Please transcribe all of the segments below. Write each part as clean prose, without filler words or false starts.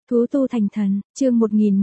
Thú tu thành thần, chương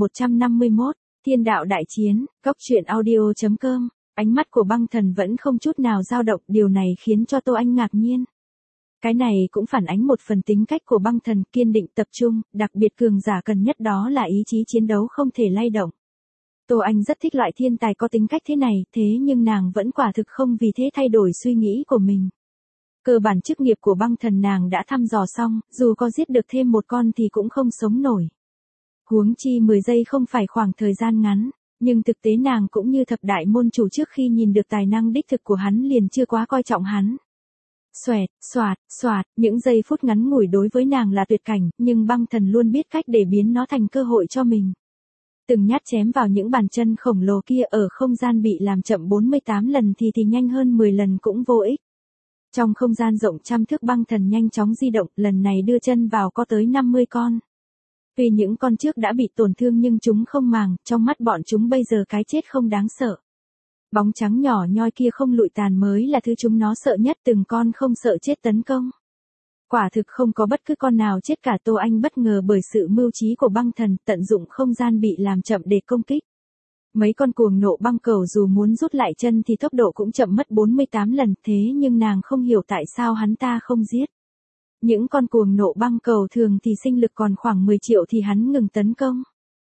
1151, Thiên đạo đại chiến, Cốc truyện audio.com. Ánh mắt của băng thần vẫn không chút nào dao động, điều này khiến cho Tô Anh ngạc nhiên. Cái này cũng phản ánh một phần tính cách của băng thần, kiên định tập trung, đặc biệt cường giả cần nhất đó là ý chí chiến đấu không thể lay động. Tô Anh rất thích loại thiên tài có tính cách thế này, thế nhưng nàng vẫn quả thực không vì thế thay đổi suy nghĩ của mình. Cơ bản chức nghiệp của băng thần nàng đã thăm dò xong, dù có giết được thêm một con thì cũng không sống nổi. Huống chi 10 giây không phải khoảng thời gian ngắn, nhưng thực tế nàng cũng như thập đại môn chủ trước khi nhìn được tài năng đích thực của hắn liền chưa quá coi trọng hắn. Xoẹt, xoạt, những giây phút ngắn ngủi đối với nàng là tuyệt cảnh, nhưng băng thần luôn biết cách để biến nó thành cơ hội cho mình. Từng nhát chém vào những bàn chân khổng lồ kia ở không gian bị làm chậm 48 lần thì nhanh hơn 10 lần cũng vô ích. Trong không gian rộng trăm thước băng thần nhanh chóng di động, lần này đưa chân vào có tới 50 con. Vì những con trước đã bị tổn thương nhưng chúng không màng, trong mắt bọn chúng bây giờ cái chết không đáng sợ. Bóng trắng nhỏ nhoi kia không lụi tàn mới là thứ chúng nó sợ nhất, từng con không sợ chết tấn công. Quả thực không có bất cứ con nào chết cả. Tô Anh bất ngờ bởi sự mưu trí của băng thần, tận dụng không gian bị làm chậm để công kích. Mấy con cuồng nộ băng cầu dù muốn rút lại chân thì tốc độ cũng chậm mất 48 lần, thế nhưng nàng không hiểu tại sao hắn ta không giết. Những con cuồng nộ băng cầu thường thì sinh lực còn khoảng 10 triệu thì hắn ngừng tấn công.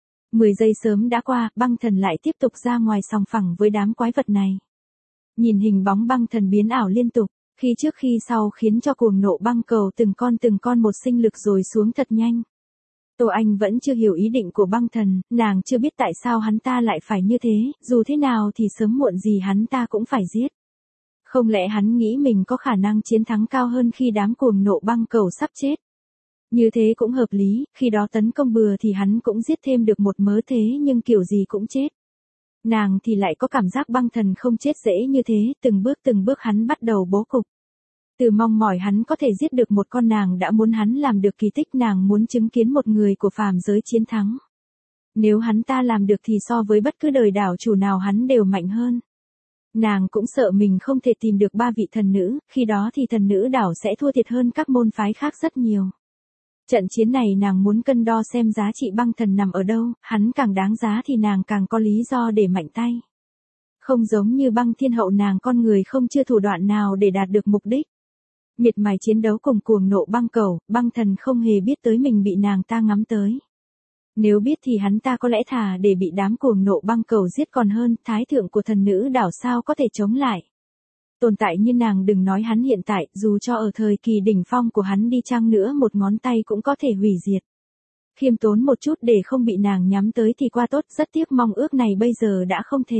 10 giây sớm đã qua, băng thần lại tiếp tục ra ngoài sòng phẳng với đám quái vật này. Nhìn hình bóng băng thần biến ảo liên tục, khi trước khi sau khiến cho cuồng nộ băng cầu từng con một sinh lực rồi xuống thật nhanh. Tô Anh vẫn chưa hiểu ý định của băng thần, nàng chưa biết tại sao hắn ta lại phải như thế, dù thế nào thì sớm muộn gì hắn ta cũng phải giết. Không lẽ hắn nghĩ mình có khả năng chiến thắng cao hơn khi đám cuồng nộ băng cầu sắp chết? Như thế cũng hợp lý, khi đó tấn công bừa thì hắn cũng giết thêm được một mớ thế nhưng kiểu gì cũng chết. Nàng thì lại có cảm giác băng thần không chết dễ như thế, từng bước hắn bắt đầu bố cục. Từ mong mỏi hắn có thể giết được một con nàng đã muốn hắn làm được kỳ tích, nàng muốn chứng kiến một người của phàm giới chiến thắng. Nếu hắn ta làm được thì so với bất cứ đời đảo chủ nào hắn đều mạnh hơn. Nàng cũng sợ mình không thể tìm được 3 vị thần nữ, khi đó thì thần nữ đảo sẽ thua thiệt hơn các môn phái khác rất nhiều. Trận chiến này nàng muốn cân đo xem giá trị băng thần nằm ở đâu, hắn càng đáng giá thì nàng càng có lý do để mạnh tay. Không giống như băng thiên hậu, nàng con người không chưa thủ đoạn nào để đạt được mục đích. Miệt mài chiến đấu cùng cuồng nộ băng cầu, băng thần không hề biết tới mình bị nàng ta ngắm tới. Nếu biết thì hắn ta có lẽ thà để bị đám cuồng nộ băng cầu giết còn hơn, thái thượng của thần nữ đảo sao có thể chống lại. Tồn tại như nàng, đừng nói hắn hiện tại, dù cho ở thời kỳ đỉnh phong của hắn đi chăng nữa một ngón tay cũng có thể hủy diệt. Khiêm tốn một chút để không bị nàng nhắm tới thì qua tốt, rất tiếc mong ước này bây giờ đã không thể.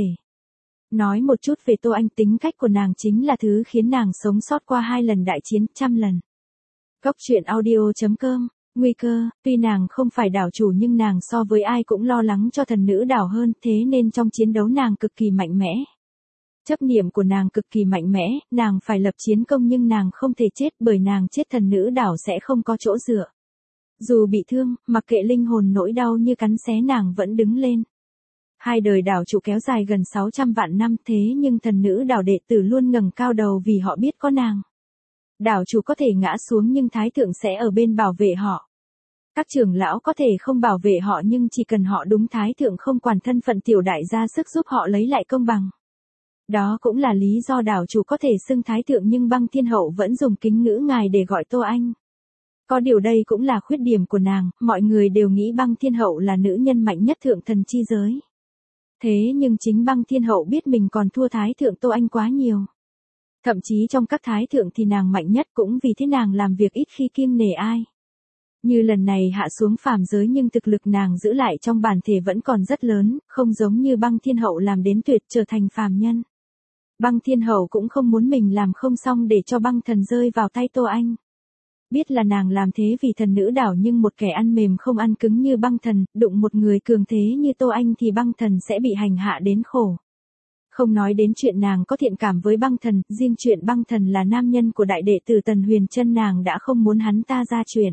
Nói một chút về Tô Anh, tính cách của nàng chính là thứ khiến nàng sống sót qua 2 lần đại chiến, 100 lần. Cốc truyện audio.com. Nguy cơ, tuy nàng không phải đảo chủ nhưng nàng so với ai cũng lo lắng cho thần nữ đảo hơn, thế nên trong chiến đấu nàng cực kỳ mạnh mẽ. Chấp niệm của nàng cực kỳ mạnh mẽ, nàng phải lập chiến công nhưng nàng không thể chết, bởi nàng chết thần nữ đảo sẽ không có chỗ dựa. Dù bị thương, mặc kệ linh hồn nỗi đau như cắn xé nàng vẫn đứng lên. 2 đời đảo chủ kéo dài gần 600 vạn năm, thế nhưng thần nữ đảo đệ tử luôn ngẩng cao đầu vì họ biết có nàng. Đảo chủ có thể ngã xuống nhưng thái thượng sẽ ở bên bảo vệ họ. Các trưởng lão có thể không bảo vệ họ nhưng chỉ cần họ đúng, thái thượng không quản thân phận tiểu đại ra sức giúp họ lấy lại công bằng. Đó cũng là lý do đảo chủ có thể xưng thái thượng nhưng băng thiên hậu vẫn dùng kính ngữ ngài để gọi Tô Anh. Có điều đây cũng là khuyết điểm của nàng, mọi người đều nghĩ băng thiên hậu là nữ nhân mạnh nhất thượng thần chi giới. Thế nhưng chính băng thiên hậu biết mình còn thua thái thượng Tô Anh quá nhiều. Thậm chí trong các thái thượng thì nàng mạnh nhất, cũng vì thế nàng làm việc ít khi kiêng nể ai. Như lần này hạ xuống phàm giới nhưng thực lực nàng giữ lại trong bản thể vẫn còn rất lớn, không giống như băng thiên hậu làm đến tuyệt trở thành phàm nhân. Băng thiên hậu cũng không muốn mình làm không xong để cho băng thần rơi vào tay Tô Anh. Biết là nàng làm thế vì thần nữ đảo nhưng một kẻ ăn mềm không ăn cứng như băng thần, đụng một người cường thế như Tô Anh thì băng thần sẽ bị hành hạ đến khổ. Không nói đến chuyện nàng có thiện cảm với băng thần, riêng chuyện băng thần là nam nhân của đại đệ tử Tần Huyền Trân nàng đã không muốn hắn ta ra chuyện.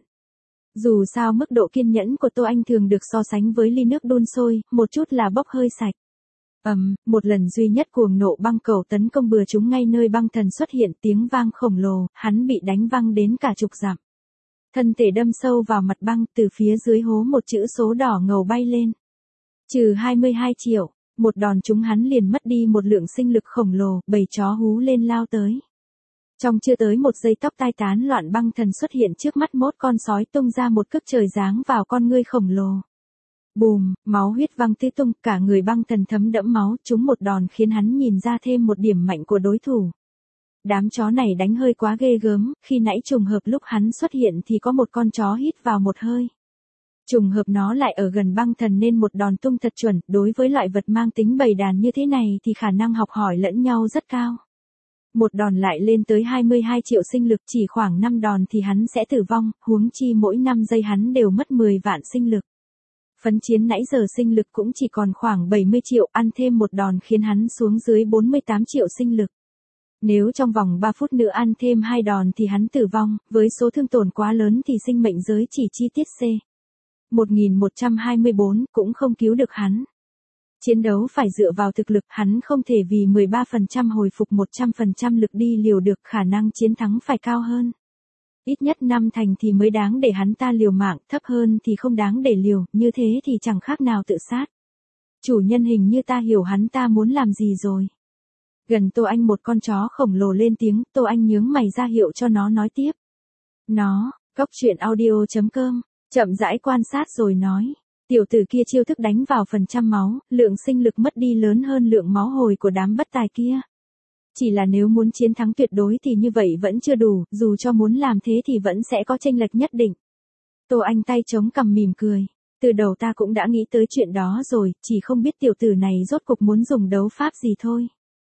Dù sao mức độ kiên nhẫn của Tô Anh thường được so sánh với ly nước đun sôi, một chút là bốc hơi sạch. Một lần duy nhất cuồng nộ băng cầu tấn công bừa chúng ngay nơi băng thần xuất hiện, tiếng vang khổng lồ, hắn bị đánh văng đến cả chục dặm. Thân thể đâm sâu vào mặt băng, từ phía dưới hố một chữ số đỏ ngầu bay lên. Trừ 22 triệu, một đòn trúng hắn liền mất đi một lượng sinh lực khổng lồ, bầy chó hú lên lao tới. Trong chưa tới một giây tóc tai tán loạn, băng thần xuất hiện trước mắt mốt con sói, tung ra một cước trời giáng vào con ngươi khổng lồ. Bùm, máu huyết văng tứ tung, cả người băng thần thấm đẫm máu, trúng một đòn khiến hắn nhìn ra thêm một điểm mạnh của đối thủ. Đám chó này đánh hơi quá ghê gớm, khi nãy trùng hợp lúc hắn xuất hiện thì có một con chó hít vào một hơi. Trùng hợp nó lại ở gần băng thần nên một đòn tung thật chuẩn, đối với loại vật mang tính bầy đàn như thế này thì khả năng học hỏi lẫn nhau rất cao. Một đòn lại lên tới 22 triệu sinh lực, chỉ khoảng 5 đòn thì hắn sẽ tử vong, huống chi mỗi 5 giây hắn đều mất 10 vạn sinh lực. Phấn chiến nãy giờ sinh lực cũng chỉ còn khoảng 70 triệu, ăn thêm một đòn khiến hắn xuống dưới 48 triệu sinh lực. Nếu trong vòng 3 phút nữa ăn thêm 2 đòn thì hắn tử vong, với số thương tổn quá lớn thì sinh mệnh giới chỉ chi tiết C. 1124 cũng không cứu được hắn. Chiến đấu phải dựa vào thực lực, hắn không thể vì 13% hồi phục 100% lực đi liều được, khả năng chiến thắng phải cao hơn. Ít nhất 5 thành thì mới đáng để hắn ta liều mạng, thấp hơn thì không đáng để liều, như thế thì chẳng khác nào tự sát. Chủ nhân hình như ta hiểu hắn ta muốn làm gì rồi. Gần Tô Anh một con chó khổng lồ lên tiếng, Tô Anh nhướng mày ra hiệu cho nó nói tiếp. Nó, coctruyện.audio.com, chậm rãi quan sát rồi nói. Tiểu tử kia chiêu thức đánh vào phần trăm máu, lượng sinh lực mất đi lớn hơn lượng máu hồi của đám bất tài kia. Chỉ là nếu muốn chiến thắng tuyệt đối thì như vậy vẫn chưa đủ, dù cho muốn làm thế thì vẫn sẽ có chênh lệch nhất định. Tô Anh tay chống cằm mỉm cười. Từ đầu ta cũng đã nghĩ tới chuyện đó rồi, chỉ không biết tiểu tử này rốt cục muốn dùng đấu pháp gì thôi.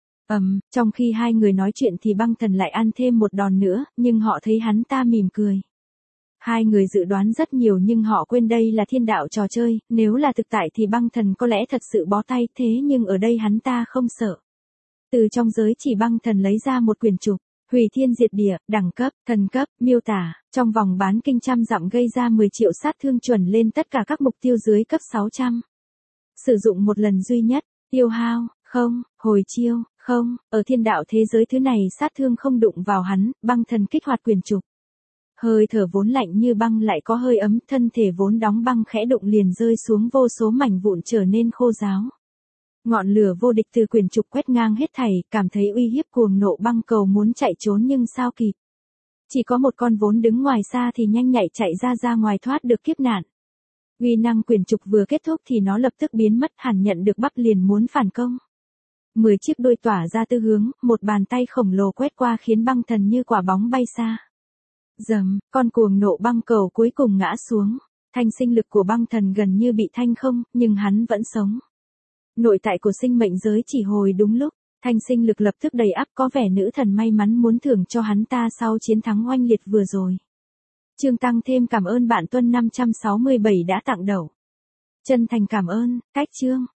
Trong khi hai người nói chuyện thì băng thần lại ăn thêm một đòn nữa, nhưng họ thấy hắn ta mỉm cười. Hai người dự đoán rất nhiều nhưng họ quên đây là thiên đạo trò chơi, nếu là thực tại thì băng thần có lẽ thật sự bó tay, thế nhưng ở đây hắn ta không sợ. Từ trong giới chỉ băng thần lấy ra một quyển trục, hủy thiên diệt địa, đẳng cấp, thần cấp, miêu tả, trong vòng bán kinh trăm dặm gây ra 10 triệu sát thương chuẩn lên tất cả các mục tiêu dưới cấp 600. Sử dụng một lần duy nhất, tiêu hao, không, hồi chiêu, không, ở thiên đạo thế giới thứ này sát thương không đụng vào hắn, băng thần kích hoạt quyển trục. Hơi thở vốn lạnh như băng lại có hơi ấm, thân thể vốn đóng băng khẽ đụng liền rơi xuống vô số mảnh vụn trở nên khô ráo. Ngọn lửa vô địch từ quyển trục quét ngang hết thảy, cảm thấy uy hiếp cuồng nộ băng cầu muốn chạy trốn nhưng sao kịp. Chỉ có một con vốn đứng ngoài xa thì nhanh nhạy chạy ra ngoài thoát được kiếp nạn. Uy năng quyển trục vừa kết thúc thì nó lập tức biến mất, hẳn nhận được bắp liền muốn phản công. 10 chiếc đuôi tỏa ra tư hướng, một bàn tay khổng lồ quét qua khiến băng thần như quả bóng bay xa. Dầm, con cuồng nộ băng cầu cuối cùng ngã xuống. Thanh sinh lực của băng thần gần như bị thanh không, nhưng hắn vẫn sống. Nội tại của sinh mệnh giới chỉ hồi đúng lúc, thanh sinh lực lập tức đầy ắp, có vẻ nữ thần may mắn muốn thưởng cho hắn ta sau chiến thắng oanh liệt vừa rồi. Trương Tăng thêm cảm ơn bạn Tuân 567 đã tặng đậu. Chân thành cảm ơn, cách Trương.